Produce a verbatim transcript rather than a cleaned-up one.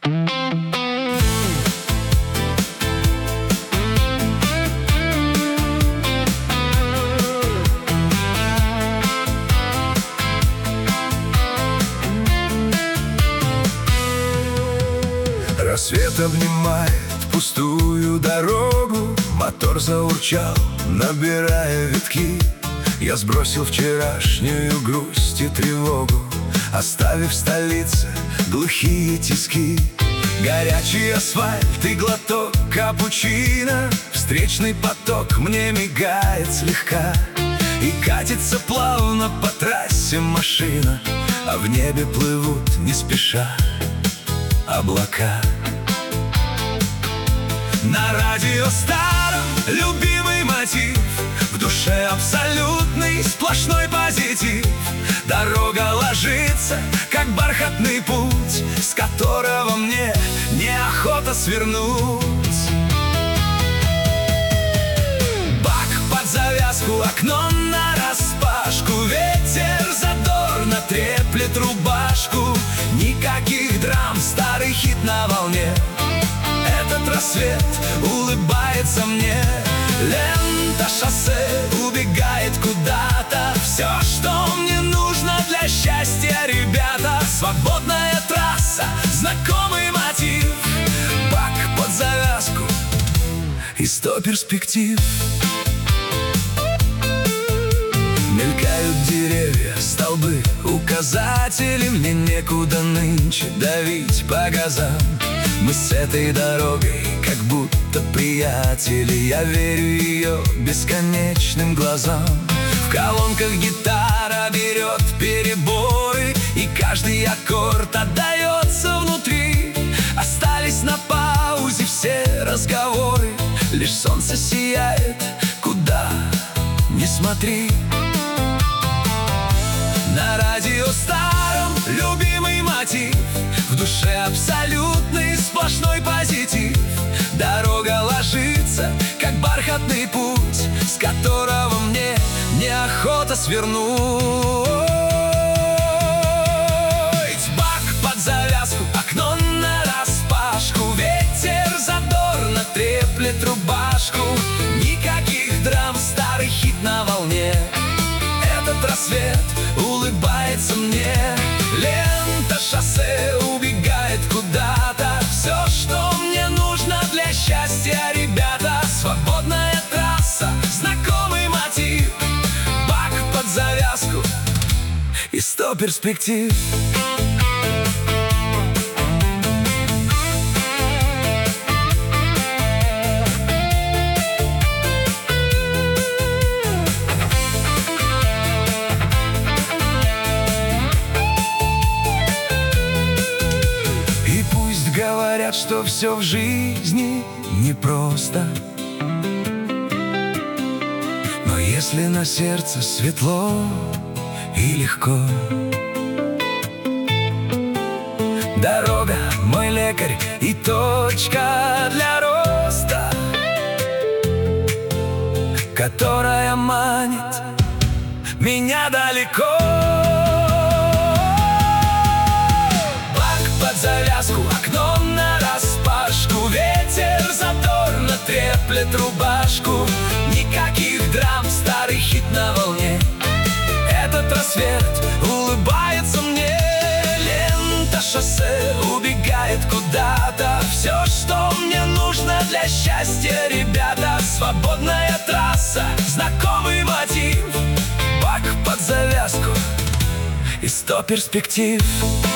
Рассвет обнимает пустую дорогу, мотор заурчал, набирая витки. Я сбросил вчерашнюю грусть и тревогу, оставив в столице глухие тиски. Горячий асфальт и глоток капучино, встречный поток мне мигает слегка. И катится плавно по трассе машина, а в небе плывут не спеша облака. На радио старом любимый мотив, в душе абсолютный сплошной позитив. Дорога ложится, как бархатный путь, с которого мне неохота свернуть. Бак под завязку, окно нараспашку, ветер задорно треплет рубашку. Никаких драм, старый хит на волне. Этот рассвет улыбается мне. Лента шоссе убегает куда-то. Все, что мне нужно для счастья, ребята. Свободная трасса, знакомый мотив, бак под завязку и сто перспектив. Мелькают деревья, столбы, указатели. Мне некуда нынче давить по газам. Мы с этой дорогой как будто приятели. Я верю ее бесконечным глазам. В колонках гитара берет переборы, и каждый аккорд отдается внутри. Остались на паузе все разговоры, лишь солнце сияет, куда ни смотри. На радио старом любимый мотив, в душе абсолютный сплошной позитив. Дорога ложится, как бархатный путь, с которого мне неохота свернуть. Бак под завязку, окно нараспашку, ветер задорно треплет рубашку. Никаких драм, старый хит на волне. Этот рассвет улыбается мне. Лента шоссе убегает куда-то. Все, что мне нужно для счастья, ребята. Свободная трасса, знакомый мотив, бак под завязку и сто перспектив. Говорят, что все в жизни непросто, но если на сердце светло и легко, дорога — мой лекарь и точка для роста, которая манит меня далеко. Бак под завязку, окно нараспашку, ветер задорно треплет рубашку. Никаких драм, старый хит на волне. Этот рассвет улыбается мне. Лента шоссе убегает куда-то. Все, что мне нужно для счастья, ребята. Свободная трасса, знакомый мотив, бак под завязку и сто перспектив.